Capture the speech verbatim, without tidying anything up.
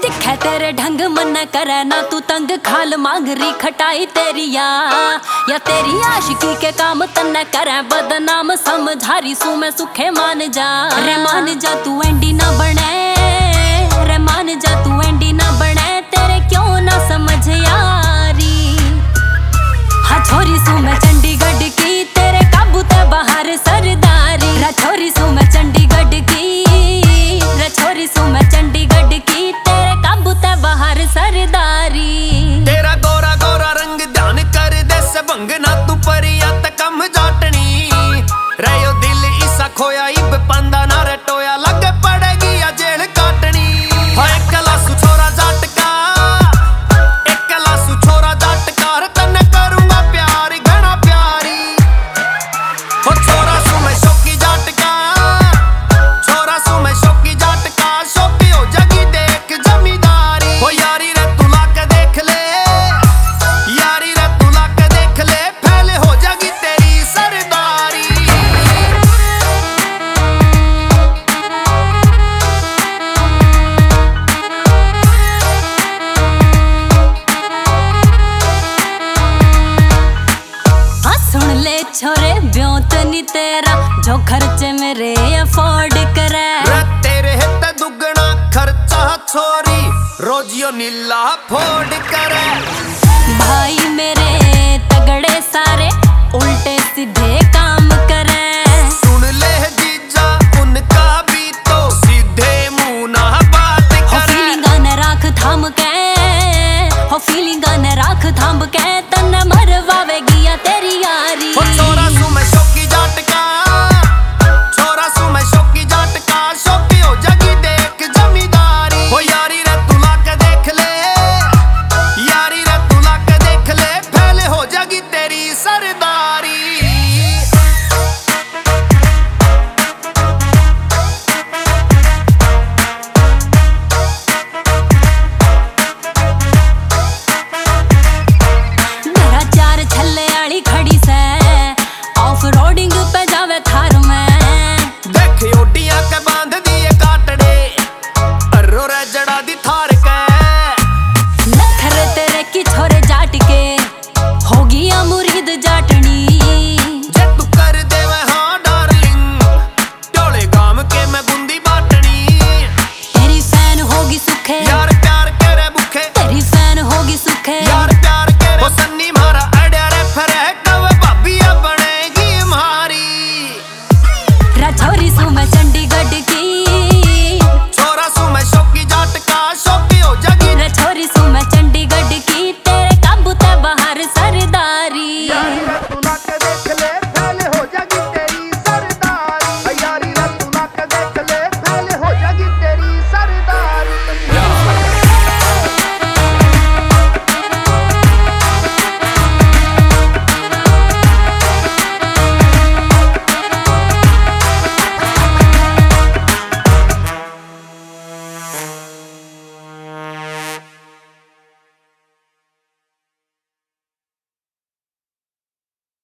दिखे तेरे ढंग मन करे ना तू तंग खाल मांग री खटाई तेरी या या तेरी आशिकी के काम तन्ने करे बदनाम समझारी सू मैं सुखे मान जा रे मान जा तू एंडी ना बने रे मान जा तू एंडी ना बने तेरे क्यों ना समझ यारी हाँ छोरी सू मैं चंडीगढ़ की तेरे काबू ते बाहर सरदारी रा छोरी सू मैं चंडीगढ़ की रा छोरी सू मैं चंडीगढ़ की तेरे काबू ते बाहर सरदारी तेरा गोरा गोरा रंग ध्यान कर दे से भंग ना तू परिया त कम जाटनी रहो दिल इसा खोया इब पंदा ना रटोया लगे पड़ेगी या जेल काटनी हाय कलासू छोरा जाटका एक कलासू छोरा जाटका तन्ने करूंगा प्यार घना प्यारी हो छोरा सू मैं शौकी जाटका छोरा सू मैं शौकी जाटका शौकी हो जगी देख जमींदारी हो यारी रे तू लाके देख ले यारी रे तू लाके देख ले फैले हो जागी तेरी सरदारी हाँ सुन ले छोरे ब्योत नी तेरा जो खर्चे मेरे अफोर्ड करे रे तेरे हित दुगना खर्चा छोरी रोजियो नीला फोड़ करे भाई मेरे तगड़े सारे उल्टे सीधे काम